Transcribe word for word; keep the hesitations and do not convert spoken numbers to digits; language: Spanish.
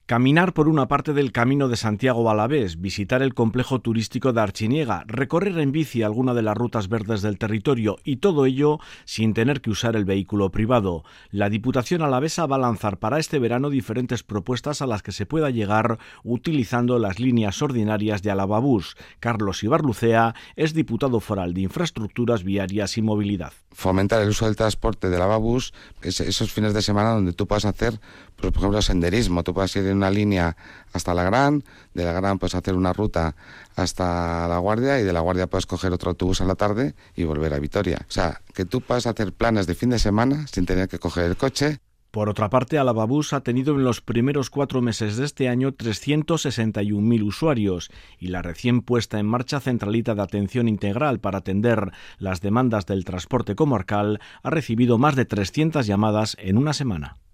Caminar por una parte del Camino de Santiago a Alavés, visitar el complejo turístico de Archiniega, recorrer en bici alguna de las rutas verdes del territorio y todo ello sin tener que usar el vehículo privado. La Diputación alavesa va a lanzar para este verano diferentes propuestas a las que se pueda llegar utilizando las líneas ordinarias de Alavabús. Carlos Ibarlucea es diputado foral de Infraestructuras Viarias y Movilidad. Fomentar el uso del transporte del Alavabús, esos fines de semana donde tú puedas hacer, pues, por ejemplo, senderismo, tú puedes ir en una línea hasta La Gran, de La Gran puedes hacer una ruta hasta La Guardia y de La Guardia puedes coger otro autobús a la tarde y volver a Vitoria. O sea, que tú puedas hacer planes de fin de semana sin tener que coger el coche. Por otra parte, Alavabús ha tenido en los primeros cuatro meses de este año trescientos sesenta y un mil usuarios y la recién puesta en marcha centralita de atención integral para atender las demandas del transporte comarcal ha recibido más de trescientas llamadas en una semana.